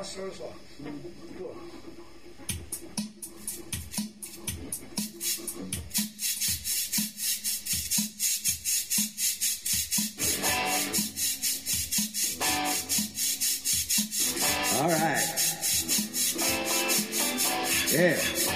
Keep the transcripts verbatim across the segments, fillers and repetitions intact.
I'll start us off. Cool. All right. Yeah.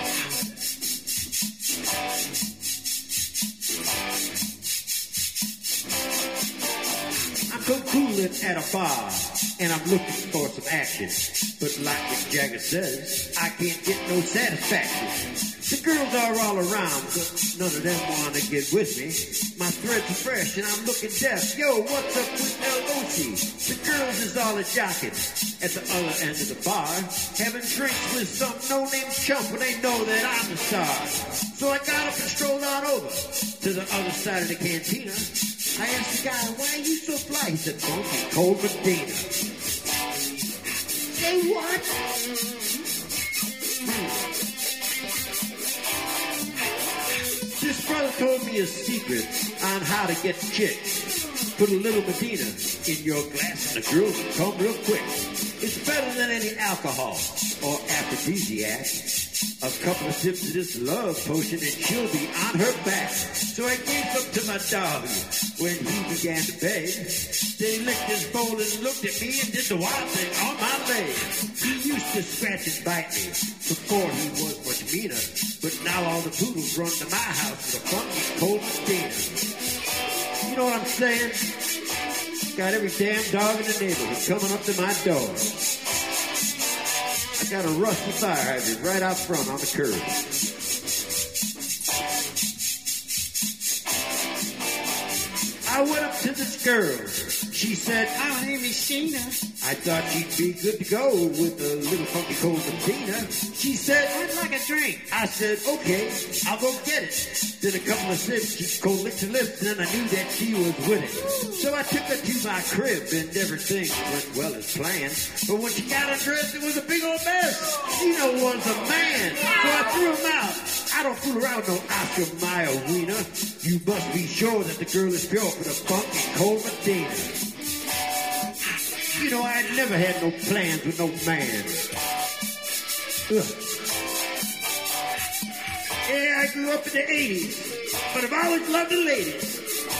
I'm so cooling at a bar, and I'm looking for some action. But like Mick Jagger says, I can't get no satisfaction. The girls are all around, but none of them want to get with me. My threads are fresh, and I'm looking deaf. Yo, what's up with L O C? The girls is all a-jocking at the other end of the bar, having drinks with some no-name chump, and they know that I'm the star. So I got up and strolled on over to the other side of the cantina. I asked the guy, why are you so fly? He said, Funky Cold Medina. Say what? Hmm. This brother told me a secret on how to get chicks. Put a little Medina in your glass and the girls will come real quick. It's better than any alcohol or aphrodisiac. A couple of sips of this love potion and she'll be on her back. So I gave up to my dog when he began to beg. Then he licked his bowl and looked at me and did the wild thing on my leg. He used to scratch and bite me before he was much meaner. But now all the poodles run to my house with a funky cold Medina. You know what I'm saying? Got every damn dog in the neighborhood coming up to my door. I got a rusty fire hydrant right out front on the curb. I went up to this girl. She said, "My name is Sheena." I thought she'd be good to go with a little funky cold Medina. She said, "I'd like a drink." I said, "Okay, I'll go get it." Then a couple of sips, she cold licked her lips, and I knew that she was with it. So I took her to my crib, and everything went well as planned. But when she got undressed, it was a big old mess. Sheena was a man, so I threw him out. I don't fool around no Oscar Mayer wiener. You must be sure that the girl is pure for the funky cold Medina. You know, I had never had no plans with no man. Ugh. Yeah, I grew up in the eighties, but I've always loved the ladies.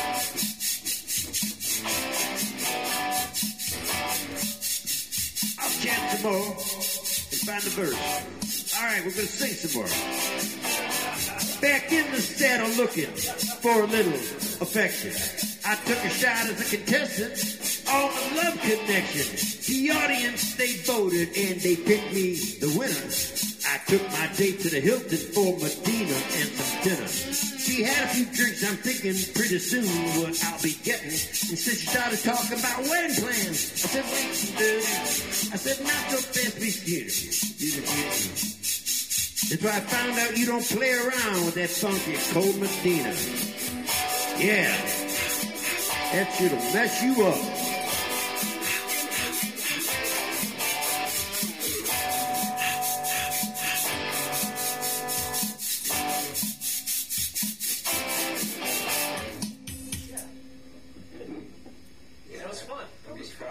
I'll chant some more and find the verse. All right, we're going to sing some more. Back in the saddle looking for a little affection. I took a shot as a contestant on the love connection. The audience, they voted and they picked me the winner. I took my date to the Hilton for Medina and some dinner. She had a few drinks, I'm thinking pretty soon what I'll be getting. And since she started talking about wedding plans, I said, wait, uh, I said, not so fast, be scared. You didn't get me. That's why I found out you don't play around with that funky cold Medina. Yeah, that shit'll mess you up.